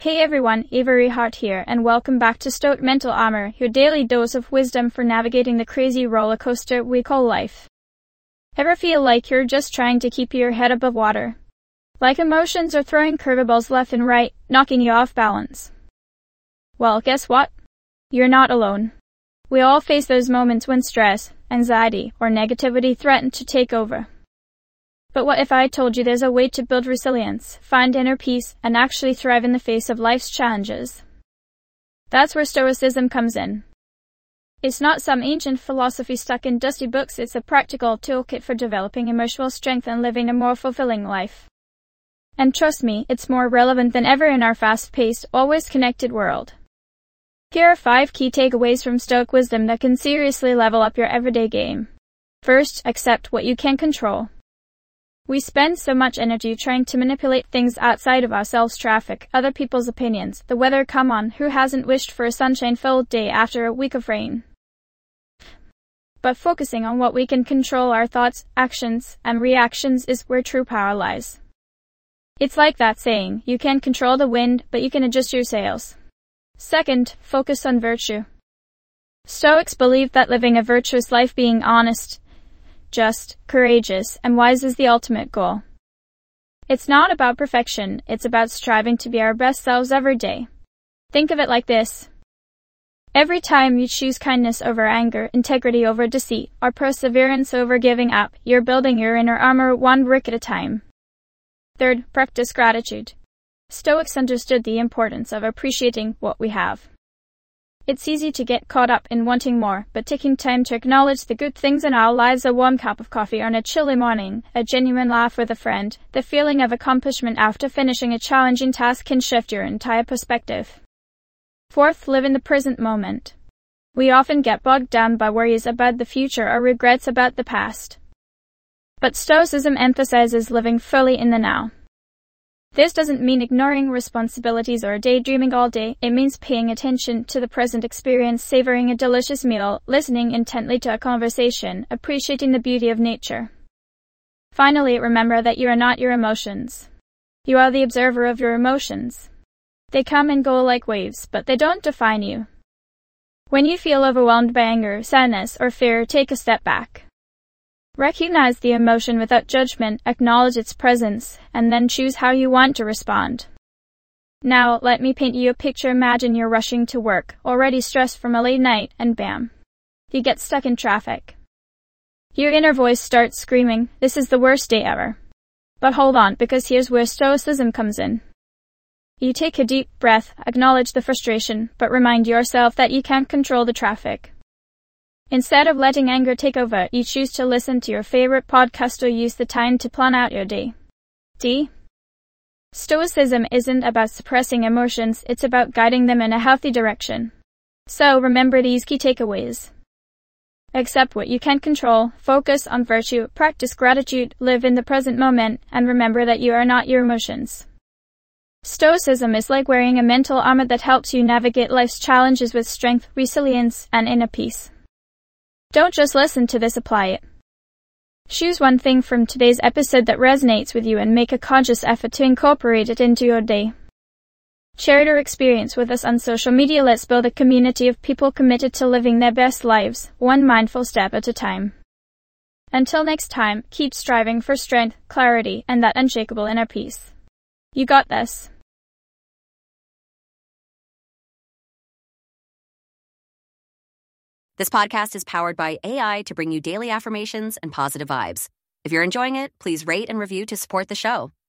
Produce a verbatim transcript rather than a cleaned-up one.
Hey everyone, Avery Hart here, and welcome back to Stoic Mental Armor, your daily dose of wisdom for navigating the crazy roller coaster we call life. Ever feel like you're just trying to keep your head above water? Like emotions are throwing curveballs left and right, knocking you off balance? Well, guess what? You're not alone. We all face those moments when stress, anxiety, or negativity threaten to take over. But what if I told you there's a way to build resilience, find inner peace, and actually thrive in the face of life's challenges? That's where Stoicism comes in. It's not some ancient philosophy stuck in dusty books, it's a practical toolkit for developing emotional strength and living a more fulfilling life. And trust me, it's more relevant than ever in our fast-paced, always connected world. Here are five key takeaways from Stoic wisdom that can seriously level up your everyday game. First, accept what you can control. We spend so much energy trying to manipulate things outside of ourselves: traffic, other people's opinions, the weather. Come on, who hasn't wished for a sunshine-filled day after a week of rain? But focusing on what we can control, our thoughts, actions, and reactions, is where true power lies. It's like that saying, you can't control the wind, but you can adjust your sails. Second, focus on virtue. Stoics believe that living a virtuous life, being honest, just, courageous, and wise is the ultimate goal. It's not about perfection, it's about striving to be our best selves every day. Think of it like this. Every time you choose kindness over anger, integrity over deceit, or perseverance over giving up, you're building your inner armor one brick at a time. Third, practice gratitude. Stoics understood the importance of appreciating what we have. It's easy to get caught up in wanting more, but taking time to acknowledge the good things in our lives, a warm cup of coffee on a chilly morning, a genuine laugh with a friend, the feeling of accomplishment after finishing a challenging task, can shift your entire perspective. Fourth, live in the present moment. We often get bogged down by worries about the future or regrets about the past. But Stoicism emphasizes living fully in the now. This doesn't mean ignoring responsibilities or daydreaming all day. It means paying attention to the present experience, savoring a delicious meal, listening intently to a conversation, appreciating the beauty of nature. Finally, remember that you are not your emotions. You are the observer of your emotions. They come and go like waves, but they don't define you. When you feel overwhelmed by anger, sadness, or fear, take a step back. Recognize the emotion without judgment, acknowledge its presence, and then choose how you want to respond. Now, let me paint you a picture. Imagine you're rushing to work, already stressed from a late night, and bam, you get stuck in traffic. Your inner voice starts screaming, "This is the worst day ever." But hold on, because here's where Stoicism comes in. You take a deep breath, acknowledge the frustration, but remind yourself that you can't control the traffic. Instead of letting anger take over, you choose to listen to your favorite podcast or use the time to plan out your day. D. Stoicism isn't about suppressing emotions, it's about guiding them in a healthy direction. So remember these key takeaways. Accept what you can control, focus on virtue, practice gratitude, live in the present moment, and remember that you are not your emotions. Stoicism is like wearing a mental armor that helps you navigate life's challenges with strength, resilience, and inner peace. Don't just listen to this, apply it. Choose one thing from today's episode that resonates with you and make a conscious effort to incorporate it into your day. Share your experience with us on social media. Let's build a community of people committed to living their best lives, one mindful step at a time. Until next time, keep striving for strength, clarity, and that unshakable inner peace. You got this. This podcast is powered by A I to bring you daily affirmations and positive vibes. If you're enjoying it, please rate and review to support the show.